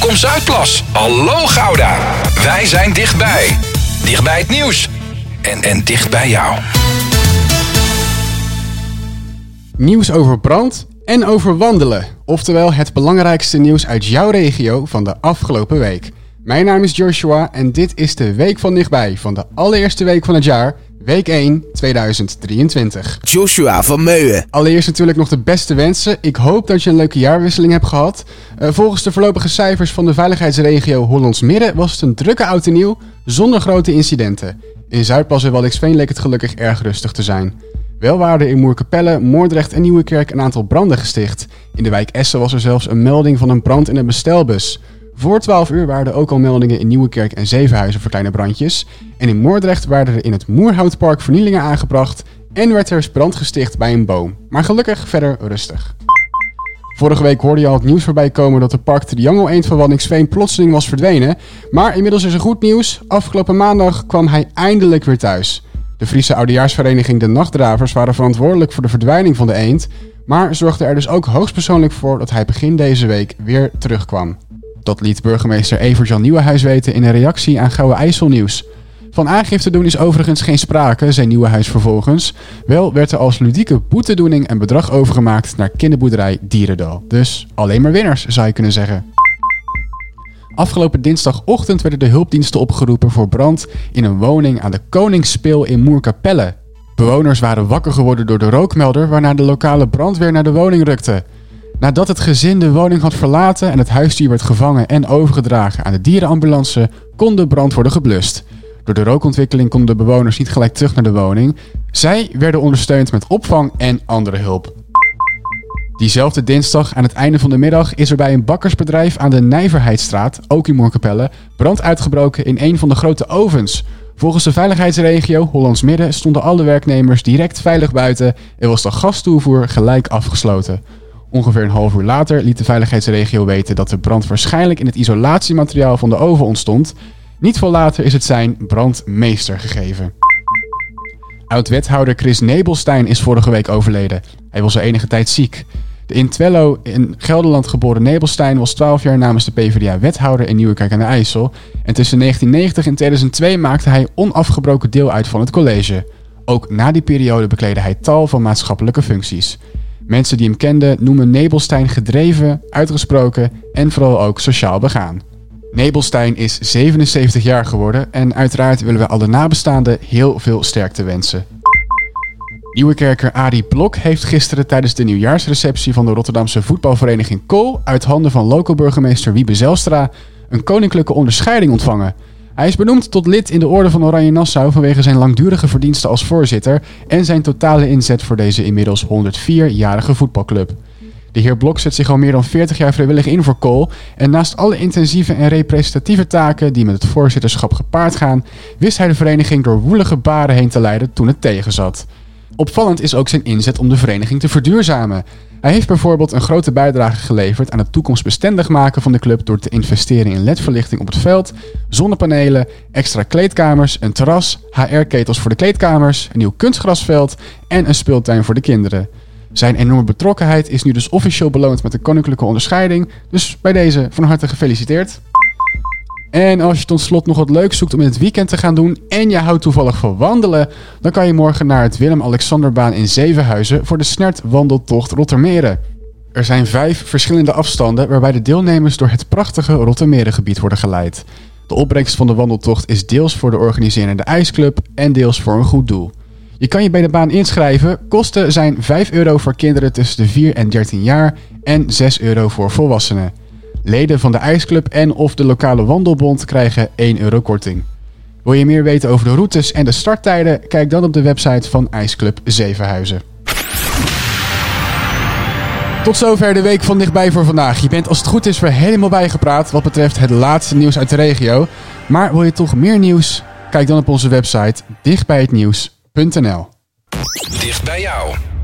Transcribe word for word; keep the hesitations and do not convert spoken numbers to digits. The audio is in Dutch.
Welkom Zuidplas. Hallo Gouda. Wij zijn dichtbij. Dichtbij het nieuws. En, en dichtbij jou. Nieuws over brand en over wandelen. Oftewel het belangrijkste nieuws uit jouw regio van de afgelopen week. Mijn naam is Joshua en dit is de Week van Dichtbij van de allereerste week van het jaar, week één, tweeduizend drieëntwintig. Joshua van Meuwen. Allereerst natuurlijk nog de beste wensen. Ik hoop dat je een leuke jaarwisseling hebt gehad. Uh, volgens de voorlopige cijfers van de veiligheidsregio Hollands Midden was het een drukke oud en nieuw zonder grote incidenten. In Zuidplas en Waddinxveen leek het gelukkig erg rustig te zijn. Wel waren er in Moerkapelle, Moordrecht en Nieuwekerk een aantal branden gesticht. In de wijk Essen was er zelfs een melding van een brand in een bestelbus. Voor twaalf uur waren er ook al meldingen in Nieuwekerk en Zevenhuizen voor kleine brandjes. En in Moordrecht waren er in het Moerhoutpark vernielingen aangebracht en werd er brand gesticht bij een boom. Maar gelukkig verder rustig. Vorige week hoorde je al het nieuws voorbij komen dat de Park Triangle Eend van Waddinxveen plotseling was verdwenen. Maar inmiddels is er goed nieuws. Afgelopen maandag kwam hij eindelijk weer thuis. De Friese oudejaarsvereniging De Nachtdravers waren verantwoordelijk voor de verdwijning van de eend, maar zorgden er dus ook hoogstpersoonlijk voor dat hij begin deze week weer terugkwam. Dat liet burgemeester Evert-Jan Nieuwenhuis weten in een reactie aan Gouwe IJsselnieuws. Van aangifte doen is overigens geen sprake, zei Nieuwenhuis vervolgens. Wel werd er als ludieke boetedoening een bedrag overgemaakt naar kinderboerderij Dierendal. Dus alleen maar winnaars, zou je kunnen zeggen. Afgelopen dinsdagochtend werden de hulpdiensten opgeroepen voor brand in een woning aan de Koningsspil in Moerkapelle. Bewoners waren wakker geworden door de rookmelder, waarna de lokale brandweer naar de woning rukte. Nadat het gezin de woning had verlaten en het huisdier werd gevangen en overgedragen aan de dierenambulance, kon de brand worden geblust. Door de rookontwikkeling konden de bewoners niet gelijk terug naar de woning. Zij werden ondersteund met opvang en andere hulp. Diezelfde dinsdag aan het einde van de middag is er bij een bakkersbedrijf aan de Nijverheidsstraat, ook in Moerkapelle, brand uitgebroken in een van de grote ovens. Volgens de veiligheidsregio Hollands Midden stonden alle werknemers direct veilig buiten en was de gastoevoer gelijk afgesloten. Ongeveer een half uur later liet de veiligheidsregio weten dat de brand waarschijnlijk in het isolatiemateriaal van de oven ontstond. Niet veel later is het zijn brandmeester gegeven. Oud-wethouder Chris Nebelstein is vorige week overleden. Hij was al enige tijd ziek. De in Twello in Gelderland geboren Nebelstein was twaalf jaar namens de PvdA wethouder in Nieuwekerk aan de IJssel. En tussen negentien negentig en tweeduizend twee maakte hij onafgebroken deel uit van het college. Ook na die periode bekleedde hij tal van maatschappelijke functies. Mensen die hem kenden noemen Nebelstein gedreven, uitgesproken en vooral ook sociaal begaan. Nebelstein is zevenenzeventig jaar geworden en uiteraard willen we alle nabestaanden heel veel sterkte wensen. Nieuwekerker Arie Blok heeft gisteren tijdens de nieuwjaarsreceptie van de Rotterdamse voetbalvereniging Kool uit handen van lokale burgemeester Wiebe Zijlstra een koninklijke onderscheiding ontvangen. Hij is benoemd tot lid in de Orde van Oranje Nassau vanwege zijn langdurige verdiensten als voorzitter en zijn totale inzet voor deze inmiddels honderdvierjarige voetbalclub. De heer Blok zet zich al meer dan veertig jaar vrijwillig in voor Kool en naast alle intensieve en representatieve taken die met het voorzitterschap gepaard gaan, wist hij de vereniging door woelige baren heen te leiden toen het tegenzat. Opvallend is ook zijn inzet om de vereniging te verduurzamen. Hij heeft bijvoorbeeld een grote bijdrage geleverd aan het toekomstbestendig maken van de club door te investeren in L E D-verlichting op het veld, zonnepanelen, extra kleedkamers, een terras, H R-ketels voor de kleedkamers, een nieuw kunstgrasveld en een speeltuin voor de kinderen. Zijn enorme betrokkenheid is nu dus officieel beloond met de koninklijke onderscheiding, dus bij deze van harte gefeliciteerd. En als je tot slot nog wat leuks zoekt om in het weekend te gaan doen en je houdt toevallig van wandelen, dan kan je morgen naar het Willem-Alexanderbaan in Zevenhuizen voor de Snert Wandeltocht Rottermeren. Er zijn vijf verschillende afstanden waarbij de deelnemers door het prachtige Rottermerengebied worden geleid. De opbrengst van de wandeltocht is deels voor de organiserende ijsclub en deels voor een goed doel. Je kan je bij de baan inschrijven. Kosten zijn vijf euro voor kinderen tussen de vier en dertien jaar en zes euro voor volwassenen. Leden van de ijsclub en of de lokale wandelbond krijgen één euro korting. Wil je meer weten over de routes en de starttijden? Kijk dan op de website van IJsclub Zevenhuizen. Tot zover de week van Dichtbij voor vandaag. Je bent als het goed is weer helemaal bijgepraat wat betreft het laatste nieuws uit de regio. Maar wil je toch meer nieuws? Kijk dan op onze website dichtbijhetnieuws punt n l. Dicht bij jou.